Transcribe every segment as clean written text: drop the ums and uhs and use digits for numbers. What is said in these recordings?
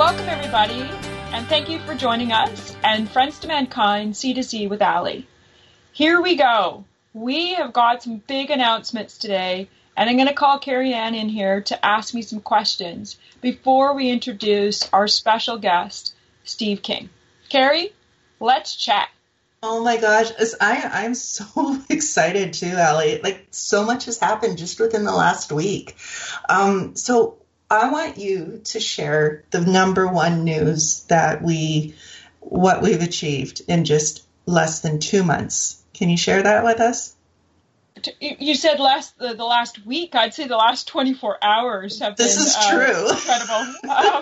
Welcome, everybody, and thank you for joining us and Friends to Mankind C2C with Ali. Here we go. We have got some big announcements today, and I'm going to call Carrie Ann in here to ask me some questions before we introduce our special guest, Steve King. Carrie, let's chat. Oh my gosh, I'm so excited too, Ali. Like, so much has happened just within the last week. So I want you to share the number one news that what we've achieved in just less than 2 months. Can you share that with us? You said the last week. I'd say the last 24 hours have been true. Incredible.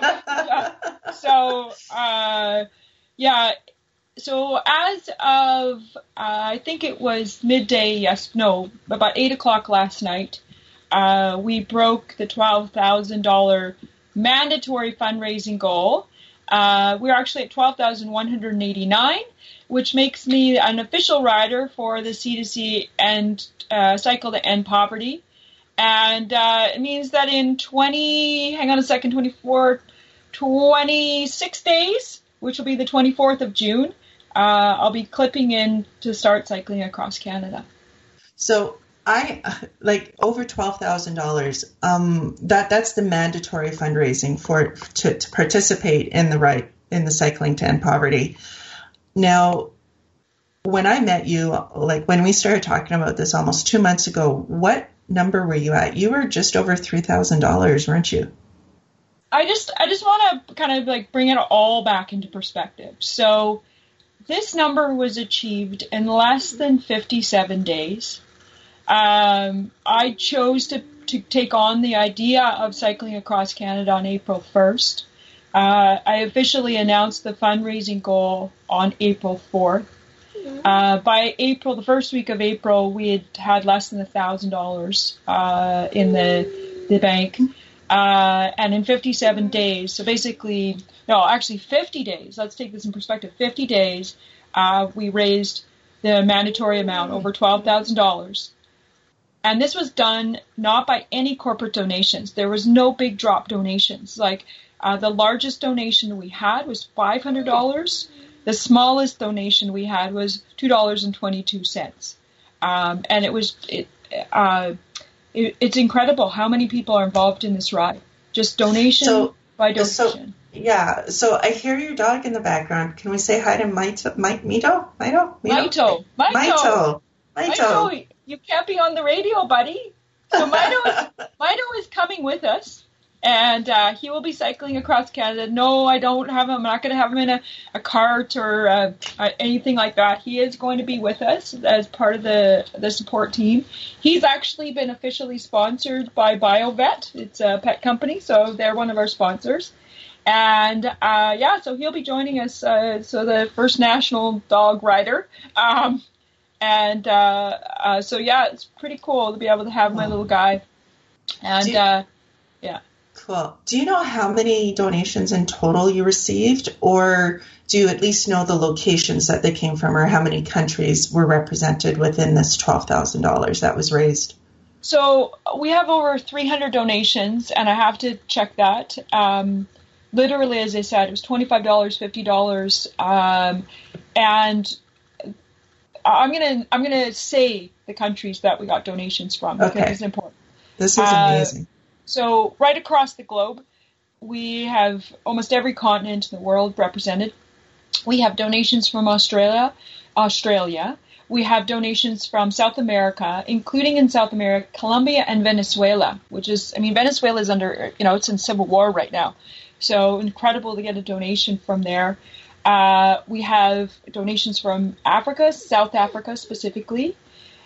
So as of, I think it was midday, about 8 o'clock last night, we broke the $12,000 mandatory fundraising goal. We're actually at $12,189, which makes me an official rider for the C2C and Cycle to End Poverty. And it means that in 26 days, which will be the 24th of June, I'll be clipping in to start cycling across Canada. So I like over $12,000. That's the mandatory fundraising to participate in the Cycling to End Poverty. Now, when I met you, like when we started talking about this almost 2 months ago, what number were you at? You were just over $3,000, weren't you? I just want to kind of like bring it all back into perspective. So this number was achieved in less than 57 days. I chose to take on the idea of cycling across Canada on April 1st. I officially announced the fundraising goal on April 4th. By April, the first week of April, we had less than $1,000 in the bank. And in 57 days, so basically, 50 days, let's take this in perspective, 50 days, we raised the mandatory amount, over $12,000. And this was done not by any corporate donations. There was no big drop donations. Like the largest donation we had was $500. The smallest donation we had was $2.22. And it's incredible how many people are involved in this ride. Just donation by donation. So I hear your dog in the background. Can we say hi to Mito? You can't be on the radio, buddy. So Mito is coming with us, and he will be cycling across Canada. No, I don't have him. I'm not going to have him in a cart or anything like that. He is going to be with us as part of the support team. He's actually been officially sponsored by BioVet. It's a pet company, so they're one of our sponsors. And so he'll be joining us. So the first national dog rider. It's pretty cool to be able to have my little guy. And Cool. Do you know how many donations in total you received, or do you at least know the locations that they came from, or how many countries were represented within this $12,000 that was raised? So we have over 300 donations, and I have to check that. Literally, as I said, it was $25, $50, and I'm gonna say the countries that we got donations from because it's important. This is amazing. So right across the globe, we have almost every continent in the world represented. We have donations from Australia. We have donations from South America, including in South America, Colombia and Venezuela, Venezuela is under, it's in civil war right now. So incredible to get a donation from there. We have donations from Africa, South Africa specifically.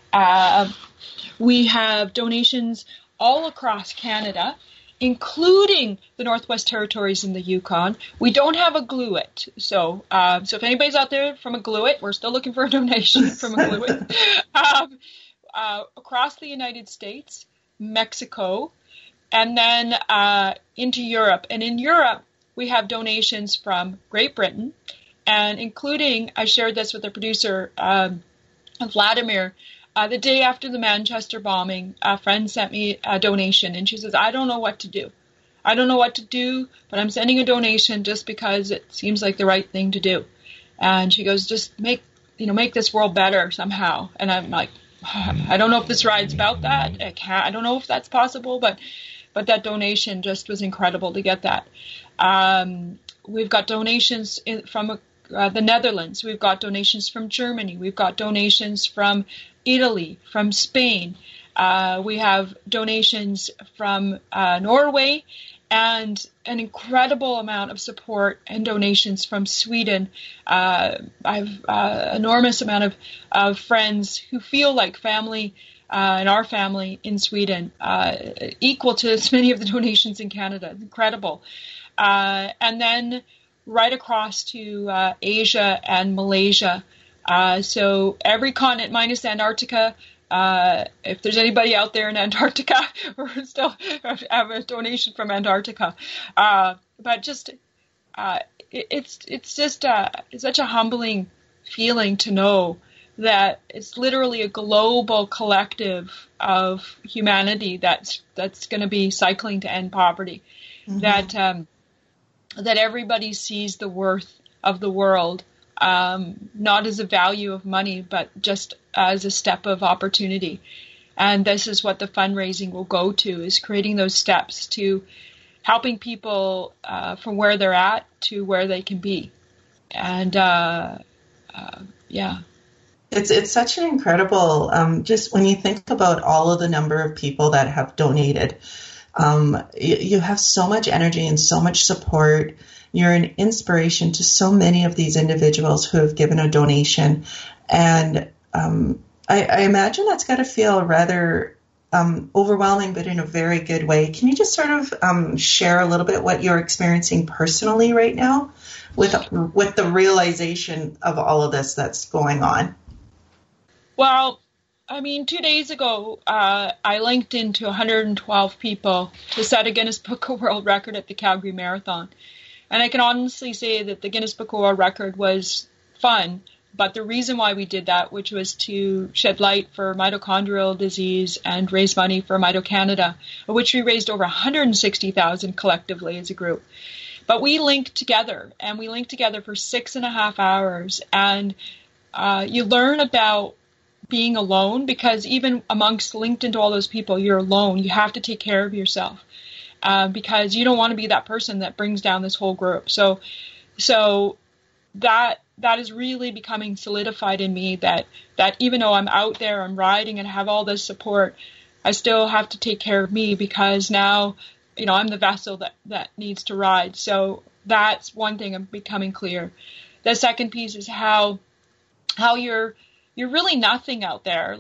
We have donations all across Canada, including the Northwest Territories and the Yukon. We don't have a Gluit. So if anybody's out there from a Gluit, we're still looking for a donation from a Gluit. Across the United States, Mexico, and then into Europe. And in Europe, we have donations from Great Britain, and including, I shared this with the producer, Vladimir, the day after the Manchester bombing, a friend sent me a donation, and she says, I don't know what to do. I don't know what to do, but I'm sending a donation just because it seems like the right thing to do. And she goes, just make this world better somehow. And I'm like, I don't know if this ride's about that. I don't know if that's possible, but that donation just was incredible to get that. We've got donations from the Netherlands. We've got donations from Germany. We've got donations from Italy, from Spain. We have donations from Norway, and an incredible amount of support and donations from Sweden. I have an enormous amount of friends who feel like family in our family in Sweden, equal to as many of the donations in Canada. Incredible. And then right across to Asia and Malaysia. So every continent minus Antarctica. If there's anybody out there in Antarctica, we're still have a donation from Antarctica. But just it's just such a humbling feeling to know that it's literally a global collective of humanity that's going to be cycling to end poverty. Mm-hmm. That everybody sees the worth of the world, not as a value of money, but just as a step of opportunity. And this is what the fundraising will go to, is creating those steps to helping people from where they're at to where they can be. And yeah. It's such an incredible, just when you think about all of the number of people that have donated, you have so much energy and so much support. You're an inspiration to so many of these individuals who have given a donation. And I imagine that's got to feel rather overwhelming, but in a very good way. Can you just sort of share a little bit what you're experiencing personally right now with the realization of all of this that's going on? Well, I mean, 2 days ago, I linked into 112 people to set a Guinness Book of World Record at the Calgary Marathon. And I can honestly say that the Guinness Book of World Record was fun, but the reason why we did that, which was to shed light for mitochondrial disease and raise money for Mito Canada, which we raised over $160,000 collectively as a group. But we linked together, and we linked together for 6.5 hours, and you learn about being alone, because even amongst linked into all those people, you're alone. You have to take care of yourself because you don't want to be that person that brings down this whole group. So that is really becoming solidified in me, that even though I'm out there, I'm riding and have all this support, I still have to take care of me, because now, I'm the vessel that needs to ride. So that's one thing I'm becoming clear. The second piece is how you're really nothing out there.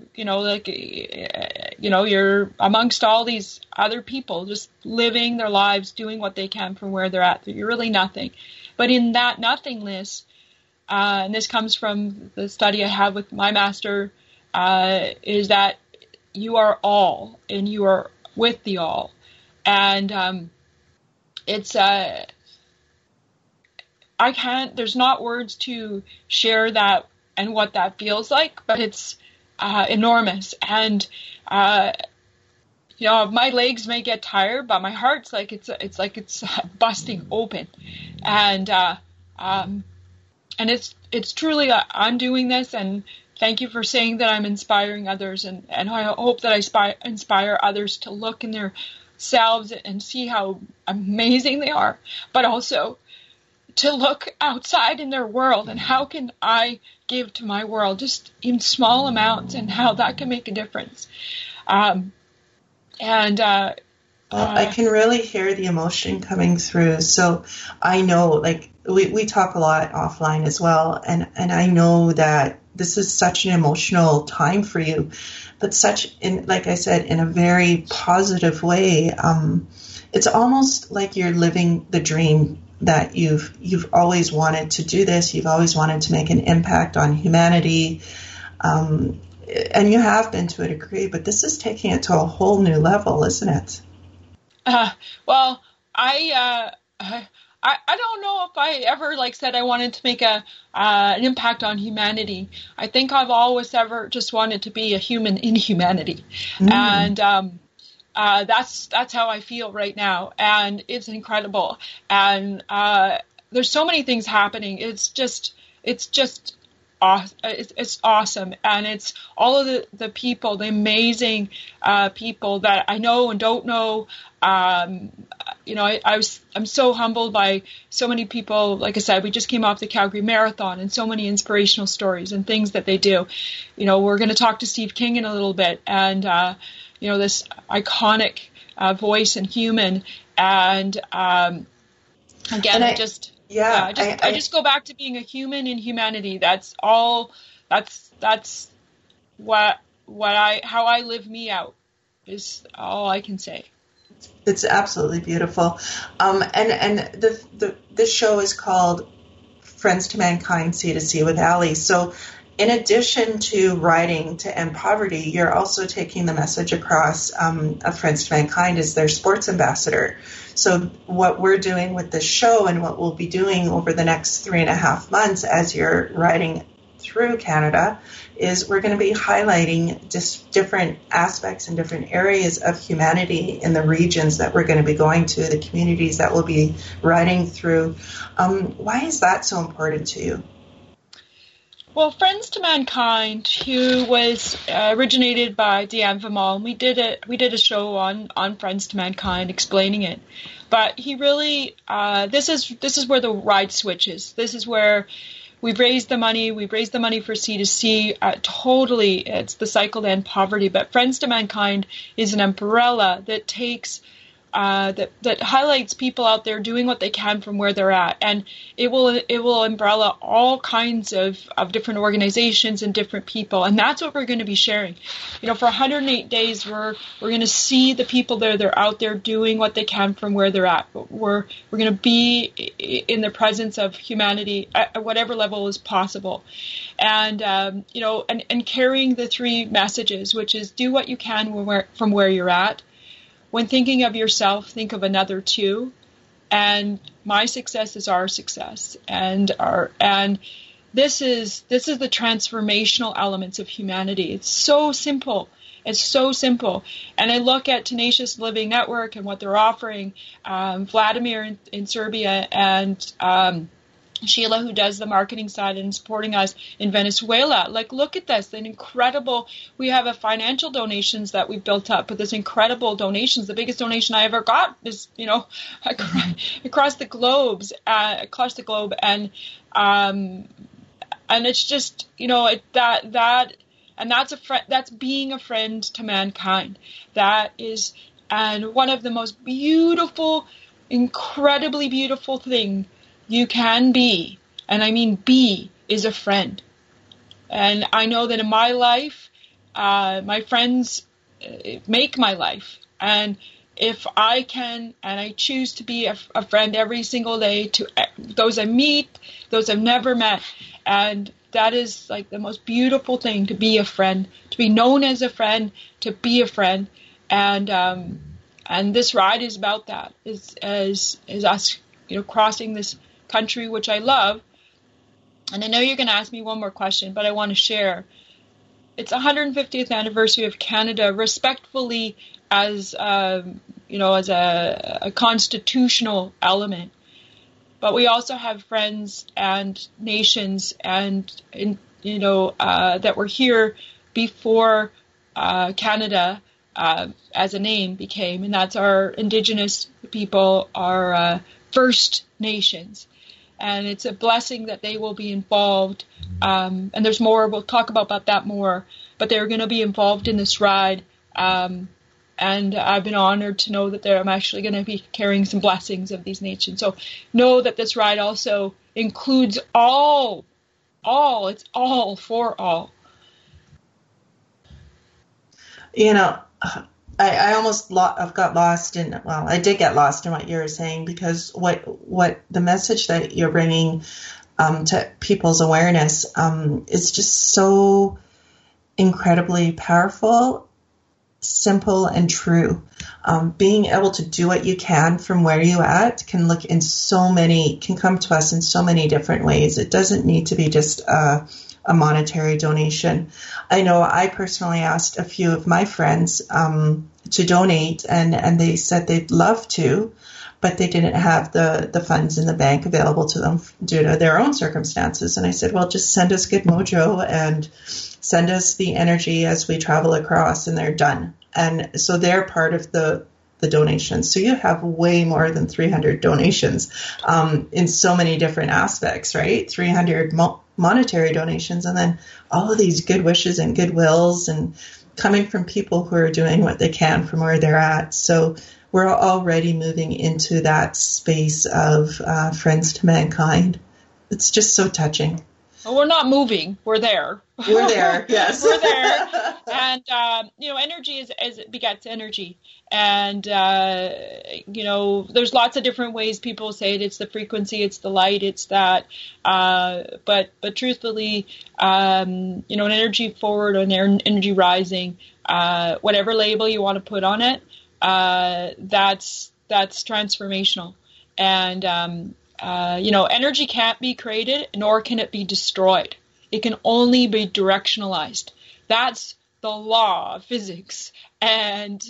You're amongst all these other people just living their lives, doing what they can from where they're at. You're really nothing. But in that nothingness, and this comes from the study I have with my master, is that you are all, and you are with the all. And there's not words to share that and what that feels like, but it's enormous. And my legs may get tired, but my heart's like it's busting open. And it's truly I'm doing this, and thank you for saying that I'm inspiring others, and I hope that I inspire others to look in their selves and see how amazing they are, but also to look outside in their world and how can I give to my world just in small amounts, and how that can make a difference. I can really hear the emotion coming through. So I know, we talk a lot offline as well, and I know that this is such an emotional time for you, but like I said, in a very positive way. It's almost like you're living the dream that you've always wanted to do this. You've always wanted to make an impact on humanity. And you have been to a degree, but this is taking it to a whole new level, isn't it? Well, I don't know if I ever said I wanted to make an impact on humanity. I think I've always ever just wanted to be a human in humanity. And That's how I feel right now, and it's incredible. And there's so many things happening. It's just it's awesome, and it's all of the people, the amazing people that I know and don't know. I'm so humbled by so many people. Like I said, we just came off the Calgary Marathon, and so many inspirational stories and things that they do. We're going to talk to Steve King in a little bit, and this iconic voice and human. And again, I just go back to being a human in humanity. That's all. That's how I live me out, is all I can say. It's absolutely beautiful. And this show is called Friends to Mankind, Sea to Sea with Ali. So in addition to writing to end poverty, you're also taking the message across of Friends to Mankind as their sports ambassador. So what we're doing with this show, and what we'll be doing over the next 3.5 months as you're riding through Canada, is we're going to be highlighting just different aspects and different areas of humanity in the regions that we're going to be going to, the communities that we'll be riding through. Why is that so important to you? Well, Friends to Mankind, who was originated by Diane Vimal, we did a show on Friends to Mankind explaining it. But he really, this is where the ride switches. This is where we've raised the money. We've raised the money for C2C. Totally, it's the cycle to end poverty. But Friends to Mankind is an umbrella that takes that highlights people out there doing what they can from where they're at, and it will umbrella all kinds of different organizations and different people, and that's what we're going to be sharing. For 108 days, we're going to see the people that are out there doing what they can from where they're at. We're going to be in the presence of humanity at whatever level is possible, and and carrying the 3 messages, which is do what you can from where you're at. When thinking of yourself, think of another too. And my success is our success. And this is the transformational elements of humanity. It's so simple. It's so simple. And I look at Tenacious Living Network and what they're offering, Vladimir in Serbia, and Sheila, who does the marketing side and supporting us in Venezuela. Look at this, we have a financial donations that we've built up, but this incredible donations. The biggest donation I ever got is, across the globe. And it's just, that's being a friend to mankind. That is, and one of the most beautiful, incredibly beautiful thing you can be, and I mean be, is a friend. And I know that in my life, my friends make my life. And if I can, and I choose to be a friend every single day to those I meet, those I've never met. And that is like the most beautiful thing, to be a friend, to be known as a friend, to be a friend. And this ride is about that, is us, crossing this country, which I love. And I know you're going to ask me one more question, but I want to share. It's 150th anniversary of Canada, respectfully, as as a constitutional element. But we also have friends and nations and that were here before Canada as a name became, and that's our Indigenous people, our First Nations. And it's a blessing that they will be involved. And there's more. We'll talk about that more. But they're going to be involved in this ride. And I've been honored to know that I'm actually going to be carrying some blessings of these nations. So know that this ride also includes all. It's all for all. I almost got lost in, I did get lost in what you were saying, because what the message that you're bringing to people's awareness is just so incredibly powerful. simple and true. Being able to do what you can from where you at can come to us in so many different ways. It doesn't need to be just a monetary donation. I know I personally asked a few of my friends to donate, and they said they'd love to, but they didn't have the funds in the bank available to them due to their own circumstances. And I said, well, just send us Good Mojo and send us the energy as we travel across, and they're done. And so they're part of the donations. So you have way more than 300 donations in so many different aspects, right? 300 monetary donations, and then all of these good wishes and goodwills and coming from people who are doing what they can from where they're at. So we're already moving into that space of friends to mankind. It's just so touching. Well, we're not moving. We're there. We're there, yes. We're there. And, energy is it begets energy. And, there's lots of different ways people say it. It's the frequency, it's the light, it's that. But truthfully, an energy forward or an energy rising, whatever label you want to put on it, that's transformational. And, energy can't be created, nor can it be destroyed. It can only be directionalized. That's the law of physics. And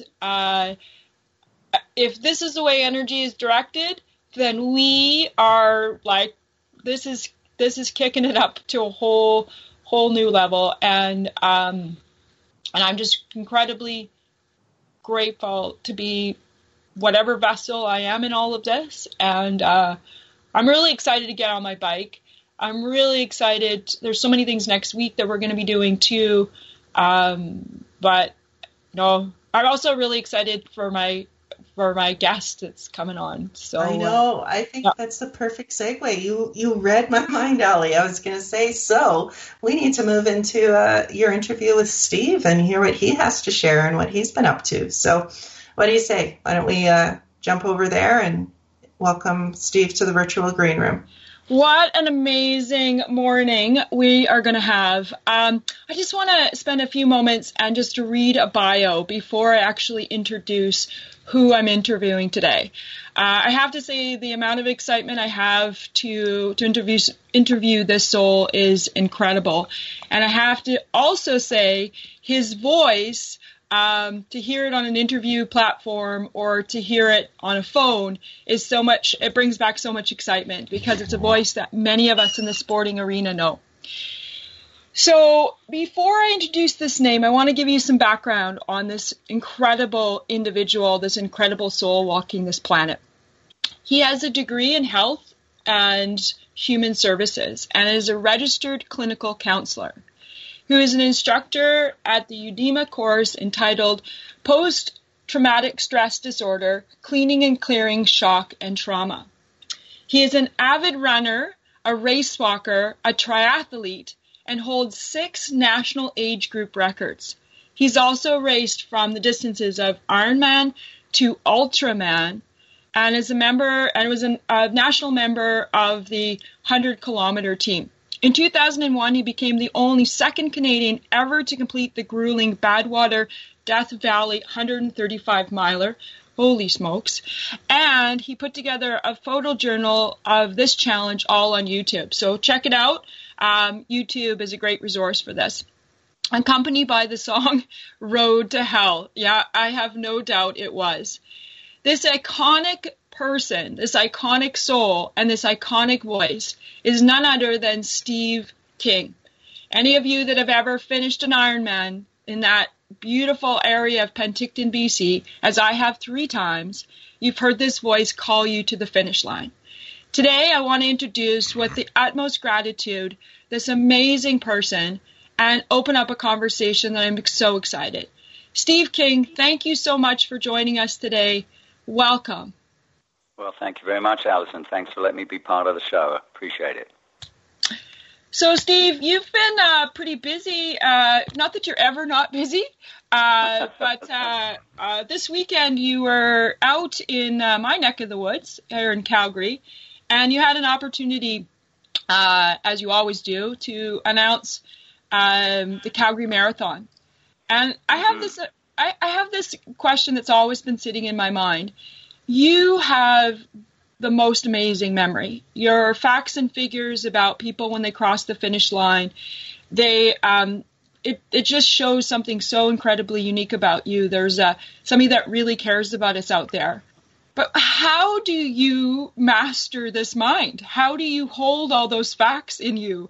if this is the way energy is directed, then we are like, this is kicking it up to a whole new level. And I'm just incredibly grateful to be whatever vessel I am in all of this. And I'm really excited to get on my bike. I'm really excited. There's so many things next week that we're going to be doing too. But no, I'm also really excited for my guest that's coming on. So I know. I think that's the perfect segue. You read my mind, Ali. I was going to say, so we need to move into your interview with Steve and hear what he has to share and what he's been up to. So what do you say? Why don't we jump over there and welcome Steve to the virtual green room. What an amazing morning we are going to have. I just want to spend a few moments and just to read a bio before I actually introduce who I'm interviewing today. I have to say the amount of excitement I have to interview this soul is incredible. And I have to also say his voice, to hear it on an interview platform or to hear it on a phone is so much, it brings back so much excitement because it's a voice that many of us in the sporting arena know. So before I introduce this name, I want to give you some background on this incredible individual, this incredible soul walking this planet. He has a degree in health and human services and is a registered clinical counselor who is an instructor at the UDEMA course entitled Post-Traumatic Stress Disorder, Cleaning and Clearing Shock and Trauma. He is an avid runner, a race walker, a triathlete, and holds 6 national age group records. He's also raced from the distances of Ironman to Ultraman, and is a member and was a national member of the 100-kilometer team. In 2001, he became the only second Canadian ever to complete the grueling Badwater Death Valley 135-miler. Holy smokes. And he put together a photo journal of this challenge all on YouTube. So check it out. YouTube is a great resource for this. Accompanied by the song Road to Hell. Yeah, I have no doubt it was. This iconic person, this iconic soul, and this iconic voice is none other than Steve King. Any of you that have ever finished an Ironman in that beautiful area of Penticton, BC, as I have 3 times, you've heard this voice call you to the finish line. Today, I want to introduce with the utmost gratitude this amazing person and open up a conversation that I'm so excited. Steve King, thank you so much for joining us today. Welcome. Well, thank you very much, Alison. Thanks for letting me be part of the show. I appreciate it. So, Steve, you've been pretty busy. Not that you're ever not busy, but this weekend you were out in my neck of the woods here in Calgary, and you had an opportunity, as you always do, to announce the Calgary Marathon. And I I have this question that's always been sitting in my mind. You have the most amazing memory. Your facts and figures about people when they cross the finish line, it just shows something so incredibly unique about you. There's somebody that really cares about us out there. But how do you master this mind? How do you hold all those facts in you?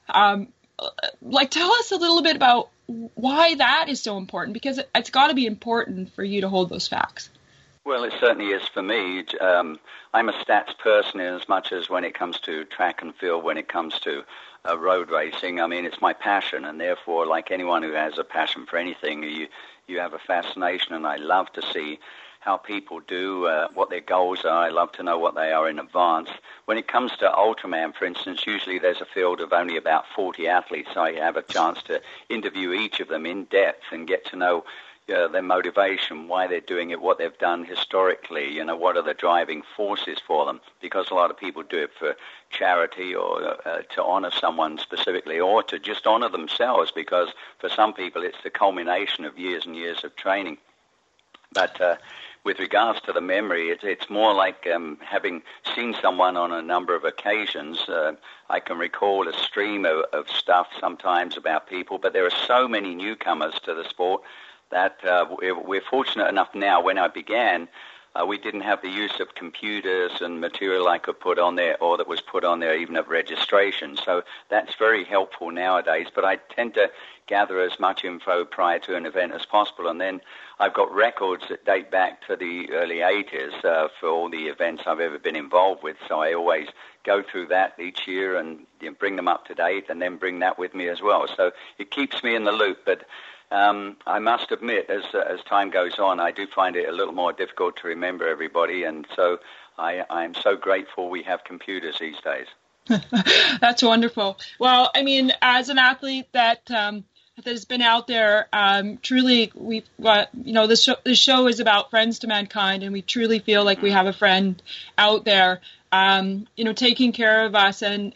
Tell us a little bit about why that is so important, because it's got to be important for you to hold those facts. Well, it certainly is for me. I'm a stats person in as much as when it comes to track and field, when it comes to road racing. I mean, it's my passion, and therefore, like anyone who has a passion for anything, you have a fascination, and I love to see how people do, what their goals are. I love to know what they are in advance. When it comes to Ultraman, for instance, usually there's a field of only about 40 athletes, so I have a chance to interview each of them in depth and get to know their motivation, why they're doing it, what they've done historically, what are the driving forces for them, because a lot of people do it for charity or to honor someone specifically, or to just honor themselves, because for some people it's the culmination of years and years of training. But with regards to the memory, it's more like having seen someone on a number of occasions. I can recall a stream of stuff sometimes about people, but there are so many newcomers to the sport that we're fortunate enough now. When I began, we didn't have the use of computers and material I could put on there, or that was put on there even at registration. So that's very helpful nowadays. But I tend to gather as much info prior to an event as possible. And then I've got records that date back to the early 80s for all the events I've ever been involved with. So I always go through that each year and bring them up to date, and then bring that with me as well. So it keeps me in the loop. But I must admit, as time goes on, I do find it a little more difficult to remember everybody. And so I'm so grateful we have computers these days. That's wonderful. Well, I mean, as an athlete that has been out there, truly, we've got, this show is about friends to mankind, and we truly feel like we have a friend out there, taking care of us, and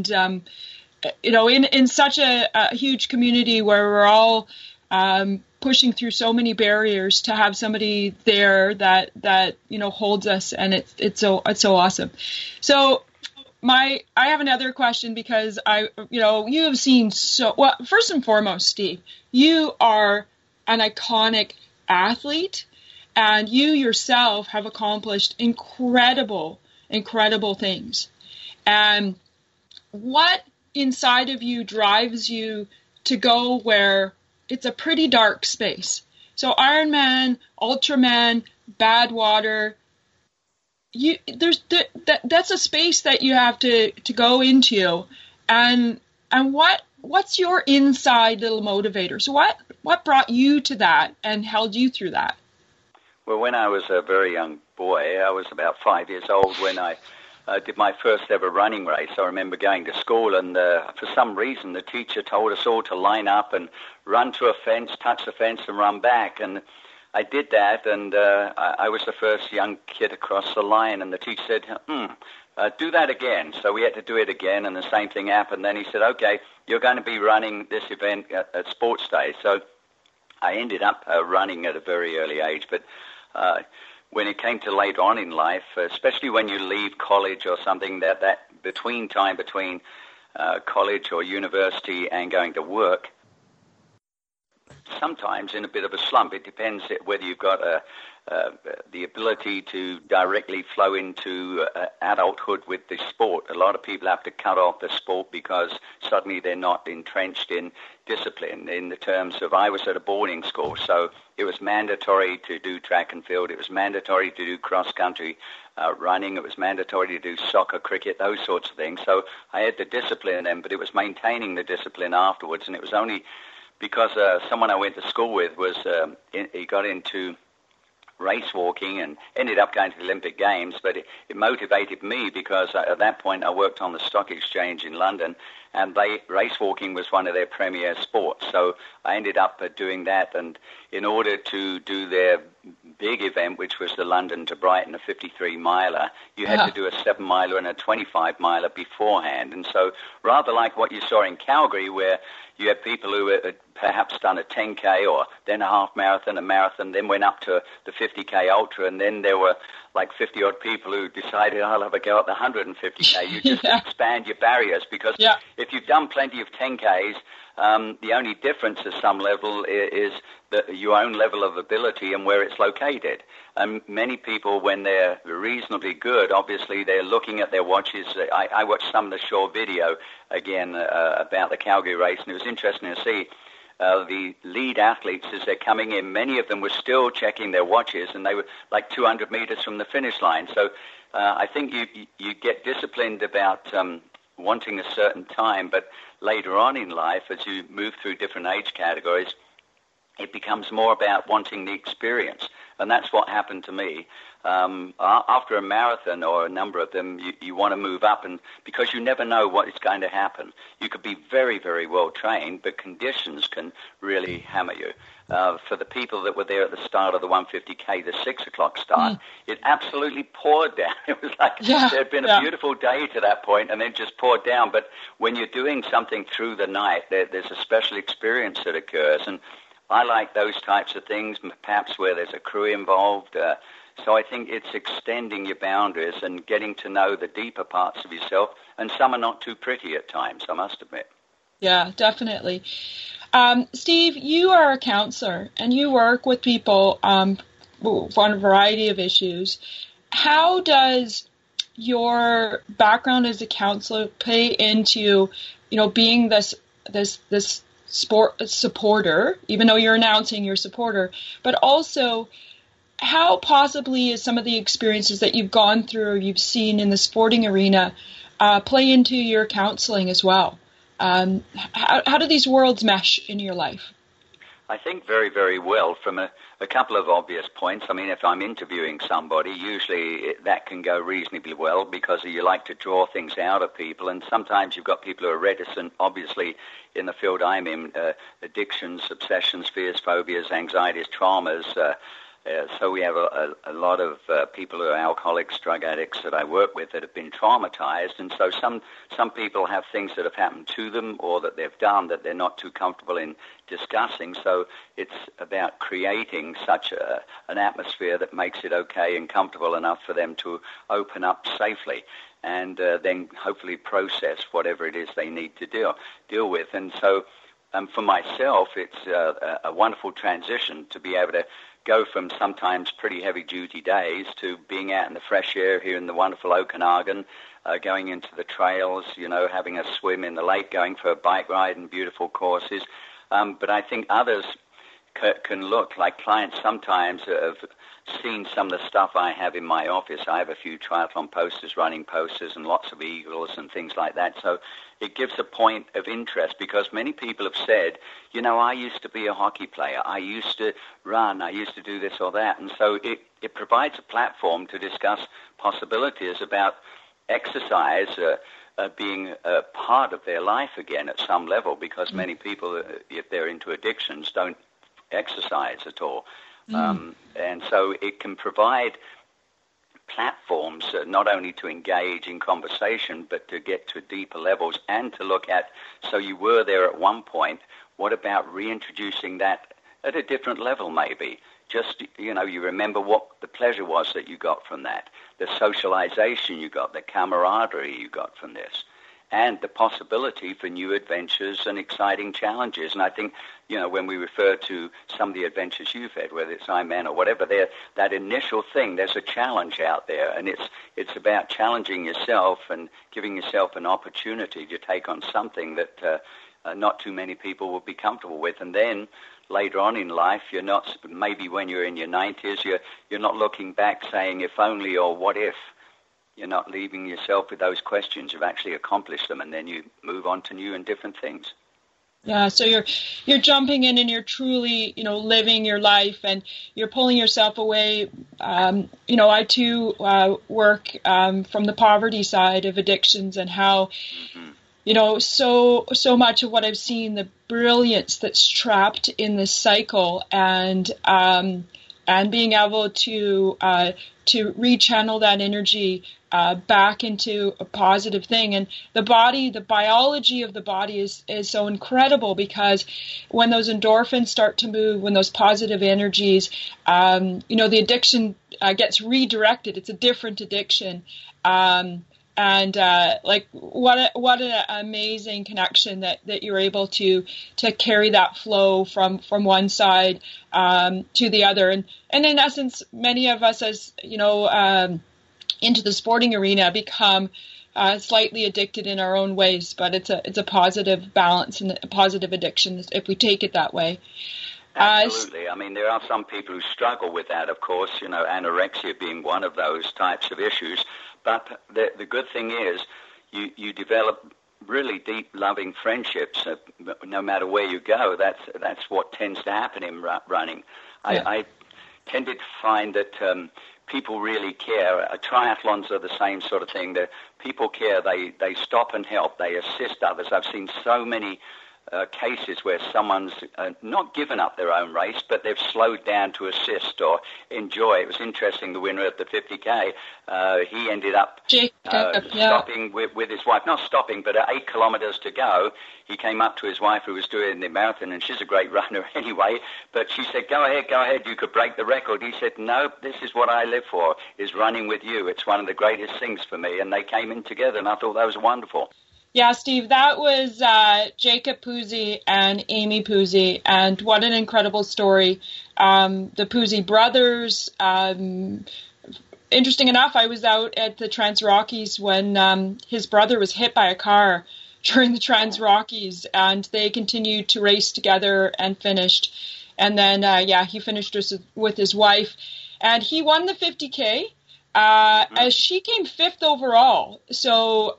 in such a huge community where we're all pushing through so many barriers, to have somebody there that holds us, and it's so awesome. So I have another question, because you have seen first and foremost, Steve, you are an iconic athlete, and you yourself have accomplished incredible things. And what inside of you drives you to go where it's a pretty dark space? So Ironman, Ultraman, Badwater, that's a space that you have to go into, and what's your inside little motivator? So what brought you to that and held you through that? Well, when I was a very young boy, I was about 5 years old when I did my first ever running race. I remember going to school, and for some reason the teacher told us all to line up and run to a fence, touch the fence, and run back. And I did that, and I was the first young kid across the line, and the teacher said, do that again. So we had to do it again, and the same thing happened. Then he said, okay, you're going to be running this event at Sports Day. So I ended up running at a very early age, but when it came to later on in life, especially when you leave college or something, that between college or university and going to work, sometimes in a bit of a slump. It depends whether you've got the ability to directly flow into adulthood with the sport. A lot of people have to cut off the sport because suddenly they're not entrenched in discipline. In the terms of, I was at a boarding school, so it was mandatory to do track and field. It was mandatory to do cross-country running. It was mandatory to do soccer, cricket, those sorts of things. So I had the discipline then, but it was maintaining the discipline afterwards, and it was only because someone I went to school with he got into race walking and ended up going to the Olympic Games, but it motivated me because at that point I worked on the stock exchange in London, and race walking was one of their premier sports. So I ended up doing that, and in order to do their big event, which was the London to Brighton, a 53-miler, you had to do a 7-miler and a 25-miler beforehand. And so rather like what you saw in Calgary, where you had people who had perhaps done a 10K or then a half marathon, a marathon, then went up to the 50K ultra, and then there were like 50-odd people who decided, I'll have a go at the 150K. You just expand your barriers, because if you've done plenty of 10Ks, the only difference at some level is your own level of ability and where it's located. Many people, when they're reasonably good, obviously they're looking at their watches. I watched some of the short video again about the Calgary race, and it was interesting to see the lead athletes as they're coming in. Many of them were still checking their watches, and they were like 200 meters from the finish line. So I think you get disciplined about wanting a certain time, but later on in life, as you move through different age categories, it becomes more about wanting the experience. And that's what happened to me. After a marathon or a number of them, you want to move up, and because you never know what is going to happen. You could be very, very well trained, but conditions can really hammer you. For the people that were there at the start of the 150K, the 6 o'clock start, it absolutely poured down. It was like there had been a beautiful day to that point, and then just poured down. But when you're doing something through the night, there's a special experience that occurs, and I like those types of things, perhaps where there's a crew involved. So I think it's extending your boundaries and getting to know the deeper parts of yourself, and some are not too pretty at times, I must admit. Yeah, definitely. Steve, you are a counselor, and you work with people on a variety of issues. How does your background as a counselor play into, being this sport supporter, even though you're announcing your supporter, but also how possibly is some of the experiences that you've gone through or you've seen in the sporting arena play into your counseling as well? How do these worlds mesh in your life? I think very, very well from a couple of obvious points. I mean, if I'm interviewing somebody, usually that can go reasonably well because you like to draw things out of people, and sometimes you've got people who are reticent, obviously, in the field I'm in, addictions, obsessions, fears, phobias, anxieties, traumas. So we have a lot of people who are alcoholics, drug addicts that I work with that have been traumatized, and so some people have things that have happened to them or that they've done that they're not too comfortable in discussing. So it's about creating such an atmosphere that makes it okay and comfortable enough for them to open up safely, and then hopefully process whatever it is they need to deal with. And so for myself, it's a wonderful transition to be able to go from sometimes pretty heavy-duty days to being out in the fresh air here in the wonderful Okanagan, going into the trails, having a swim in the lake, going for a bike ride and beautiful courses. But I think others can look like clients sometimes have seen some of the stuff I have in my office. I have a few triathlon posters, running posters, and lots of eagles and things like that. So it gives a point of interest because many people have said, I used to be a hockey player. I used to run. I used to do this or that. And so it provides a platform to discuss possibilities about exercise being a part of their life again at some level, because many people, if they're into addictions, don't exercise at all. And so it can provide platforms not only to engage in conversation, but to get to deeper levels and to look at, so you were there at one point, what about reintroducing that at a different level maybe? Just, you remember what the pleasure was that you got from that, the socialization you got, the camaraderie you got from this, and the possibility for new adventures and exciting challenges. And I think, when we refer to some of the adventures you've had, whether it's Ironman or whatever, that initial thing, there's a challenge out there, and it's about challenging yourself and giving yourself an opportunity to take on something that not too many people will be comfortable with. And then later on in life, you're not, maybe when you're in your 90s, you're not looking back saying if only or what if. You're not leaving yourself with those questions. You've actually accomplished them, and then you move on to new and different things. Yeah, so you're jumping in and you're truly, living your life, and you're pulling yourself away. I too work from the poverty side of addictions, and how, so much of what I've seen, the brilliance that's trapped in this cycle, and and being able to rechannel that energy back into a positive thing. And the biology of the body is so incredible, because when those endorphins start to move, when those positive energies, the addiction gets redirected. It's a different addiction. What an amazing connection that you're able to carry that flow from one side to the other. And in essence, many of us, as into the sporting arena, become slightly addicted in our own ways, but it's a positive balance and a positive addiction if we take it that way. Absolutely. I mean, there are some people who struggle with that, of course, anorexia being one of those types of issues. But the good thing is you develop really deep, loving friendships no matter where you go. That's what tends to happen in running. Yeah. I tended to find that people really care. Triathlons are the same sort of thing. The people care. They stop and help. They assist others. I've seen so many cases where someone's not given up their own race, but they've slowed down to assist or enjoy. It was interesting, the winner of the 50K, he ended up stopping with his wife. Not stopping, but at 8 kilometers to go, he came up to his wife who was doing the marathon, and she's a great runner anyway, but she said, go ahead, you could break the record. He said, no, this is what I live for, is running with you. It's one of the greatest things for me. And they came in together, and I thought that was wonderful. Yeah, Steve, that was Jacob Puzey and Amy Puzey, and what an incredible story. The Puzey brothers, interesting enough, I was out at the Trans-Rockies when his brother was hit by a car during the Trans-Rockies, and they continued to race together and finished. And then, he finished with his wife, and he won the 50K. As she came 5th overall. So,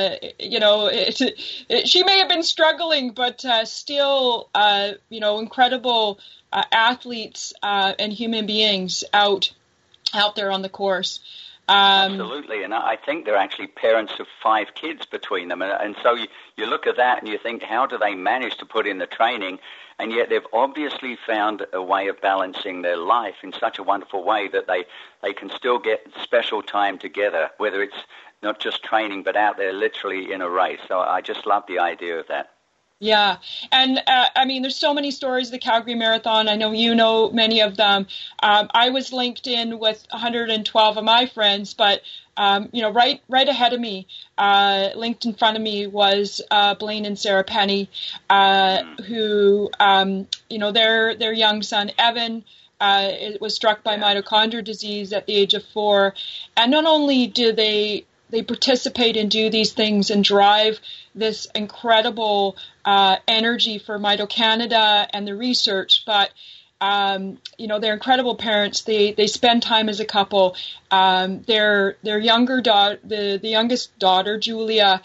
she may have been struggling, but still, incredible athletes and human beings out there on the course. Absolutely, and I think they're actually parents of 5 kids between them. And so you look at that and you think, how do they manage to put in the training? And yet they've obviously found a way of balancing their life in such a wonderful way that they can still get special time together, whether it's not just training, but out there literally in a race. So I just love the idea of that. Yeah. And there's so many stories, the Calgary Marathon. I know you know many of them. I was linked in with 112 of my friends, but right ahead of me, linked in front of me was Blaine and Sarah Penny, who, their young son, Evan, was struck by mitochondrial disease at the age of 4. And not only do they participate and do these things and drive this incredible energy for Mito-Canada and the research, but they're incredible parents. They spend time as a couple. Their younger daughter, the youngest daughter, Julia,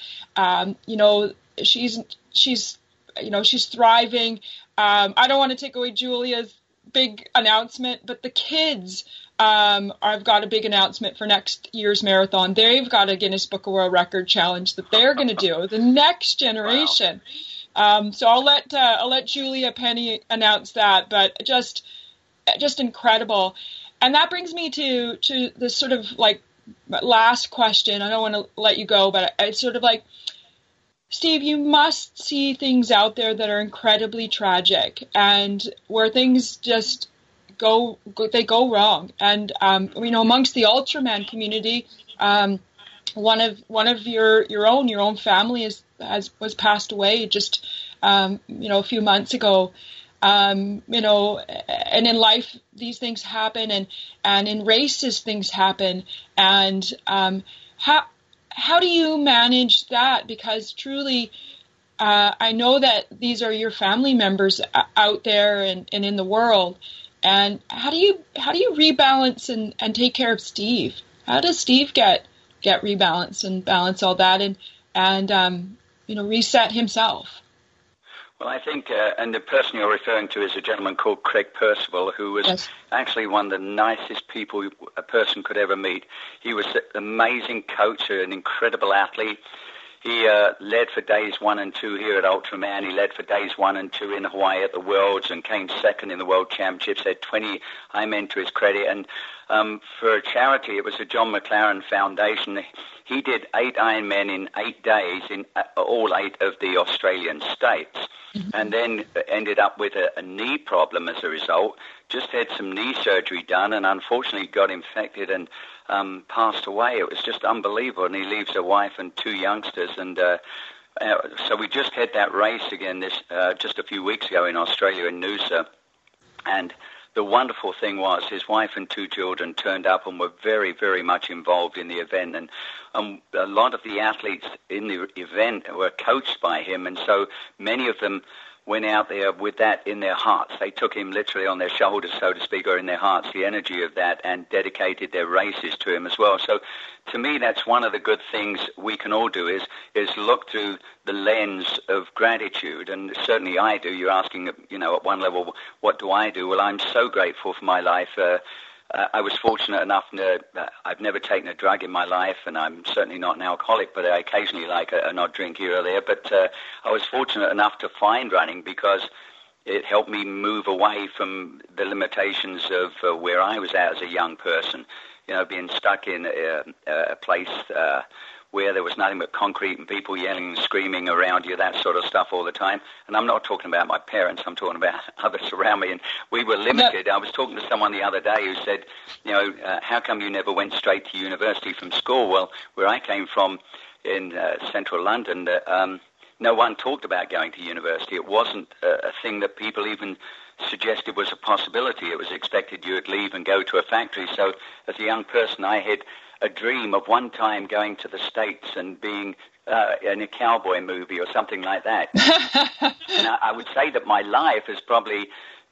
she's thriving. I don't want to take away Julia's big announcement, but the kids, I've got a big announcement for next year's marathon. They've got a Guinness Book of World Record challenge that they're going to do, the next generation. Wow. So I'll let Julia Penny announce that, but just incredible. And that brings me to this sort of like last question. I don't want to let you go, but it's sort of like, Steve, you must see things out there that are incredibly tragic and where things just go wrong. And amongst the Ultraman community, one of your own family was passed away just a few months ago. And in life these things happen, and in races things happen. And how do you manage that? Because truly, I know that these are your family members out there and in the world. And how do you rebalance and take care of Steve? How does Steve get rebalanced and balance all that and reset himself? Well, I think, and the person you're referring to is a gentleman called Craig Percival, who was actually one of the nicest people a person could ever meet. He was an amazing coach, an incredible athlete. He led for days 1 and 2 here at Ultraman. He led for days 1 and 2 in Hawaii at the Worlds and came second in the World Championships. Had 20 Ironmen to his credit. And for a charity, it was the John McLaren Foundation. He did 8 Ironmen in 8 days in all 8 of the Australian states. And then ended up with a knee problem as a result. Just had some knee surgery done and unfortunately got infected and passed away. It was just unbelievable. And he leaves a wife and 2 youngsters. And so we just had that race again just a few weeks ago in Australia in Noosa. And the wonderful thing was his wife and 2 children turned up and were very, very much involved in the event. And a lot of the athletes in the event were coached by him. And so many of them went out there with that in their hearts. They took him literally on their shoulders, so to speak, or in their hearts, the energy of that, and dedicated their races to him as well. So to me, that's one of the good things we can all do is look through the lens of gratitude. And certainly I do. You're asking, at one level, what do I do? Well, I'm so grateful for my life. I was fortunate enough I've never taken a drug in my life, and I'm certainly not an alcoholic, but I occasionally like an odd drink here or there. But I was fortunate enough to find running because it helped me move away from the limitations of where I was at as a young person, being stuck in a place where there was nothing but concrete and people yelling and screaming around you, that sort of stuff all the time. And I'm not talking about my parents, I'm talking about others around me. And we were limited. I was talking to someone the other day who said, how come you never went straight to university from school? Well, where I came from in central London, no one talked about going to university. It wasn't a thing that people even suggested was a possibility. It was expected you would leave and go to a factory. So as a young person, I had a dream of one time going to the States and being in a cowboy movie or something like that. And I would say that my life is probably,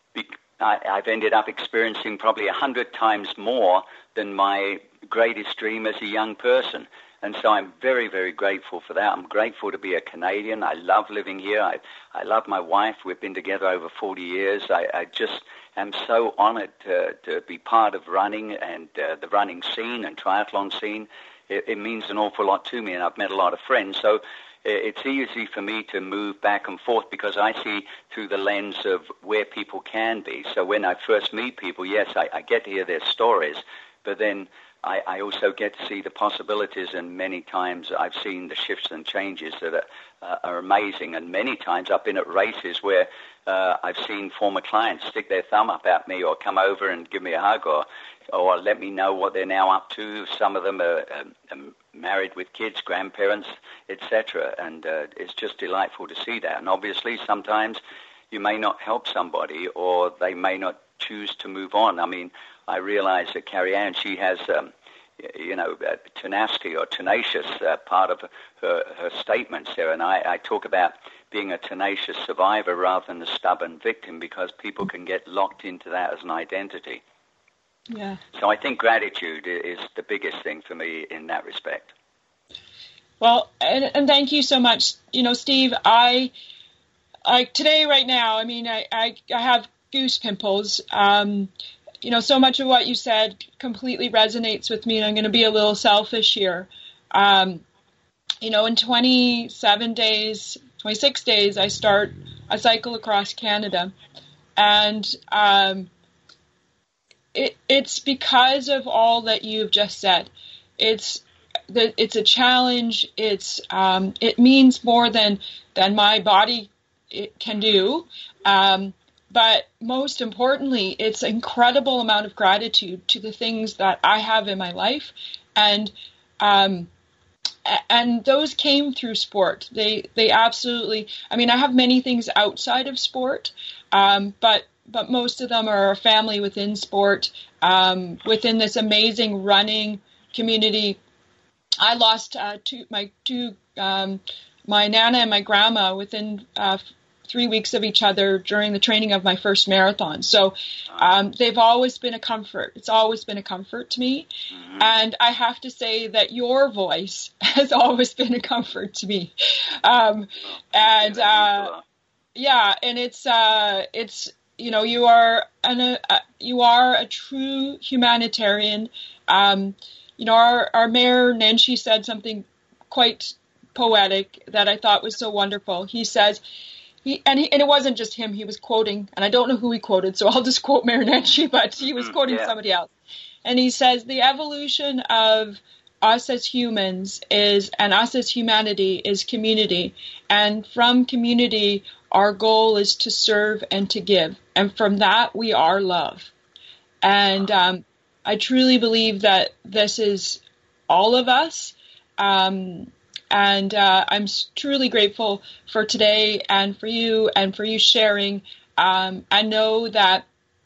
I've ended up experiencing probably 100 times more than my greatest dream as a young person. And so I'm very, very grateful for that. I'm grateful to be a Canadian. I love living here. I love my wife. We've been together over 40 years. I just am so honored to be part of running and the running scene and triathlon scene. It means an awful lot to me, and I've met a lot of friends. So it's easy for me to move back and forth because I see through the lens of where people can be. So when I first meet people, yes, I get to hear their stories, but then I also get to see the possibilities, and many times I've seen the shifts and changes that are amazing. And many times I've been at races where I've seen former clients stick their thumb up at me or come over and give me a hug or let me know what they're now up to. Some of them are married with kids, grandparents, etc. And it's just delightful to see that. And obviously sometimes you may not help somebody or they may not choose to move on. I mean, I realize that Carrie Ann, she has, tenacity or tenacious part of her statements there. And I talk about being a tenacious survivor rather than a stubborn victim because people can get locked into that as an identity. Yeah. So I think gratitude is the biggest thing for me in that respect. Well, and thank you so much. Steve, I today, right now, I mean, I have goose pimples. So much of what you said completely resonates with me, and I'm going to be a little selfish here. In 26 days, I cycle across Canada, and it's because of all that you've just said. It's a challenge. It means more than my body can do. But most importantly, it's an incredible amount of gratitude to the things that I have in my life. And those came through sport. They absolutely, I mean, I have many things outside of sport, but most of them are a family within sport, within this amazing running community. I lost my Nana and my grandma within 3 weeks of each other during the training of my first marathon. So they've always been a comfort. It's always been a comfort to me. Mm-hmm. And I have to say that your voice has always been a comfort to me. And it's you are a true humanitarian. Our mayor Nenshi said something quite poetic that I thought was so wonderful. He says, and it wasn't just him, he was quoting, and I don't know who he quoted, so I'll just quote Marinetti, but he was quoting somebody else. And he says, the evolution of us as humans and us as humanity is community. And from community, our goal is to serve and to give. And from that, we are love. And I truly believe that this is all of us. And I'm truly grateful for today and for you sharing. I know that,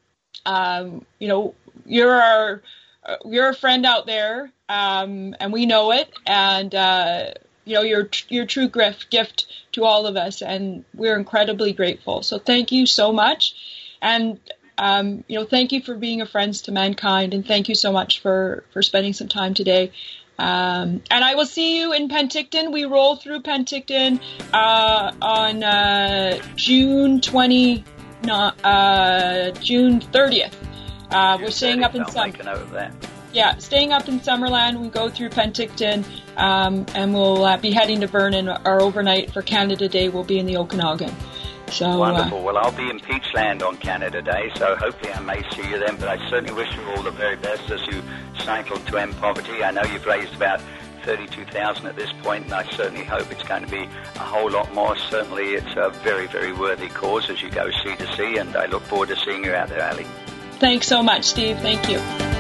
you're a friend out there, and we know it. And, you're a true gift to all of us, and we're incredibly grateful. So thank you so much. And, thank you for being a Friends to Mankind, and thank you so much for spending some time today. And I will see you in Penticton. We roll through Penticton on June 30th. We're staying up in staying up in Summerland. We go through Penticton, and we'll be heading to Vernon. Our overnight for Canada Day will be in the Okanagan. So, wonderful. Well, I'll be in Peachland on Canada Day, so hopefully I may see you then. But I certainly wish you all the very best as you cycle to end poverty. I know you've raised about $32,000 at this point, and I certainly hope it's going to be a whole lot more. Certainly, it's a very, very worthy cause as you go sea to sea, and I look forward to seeing you out there, Ali. Thanks so much, Steve. Thank you.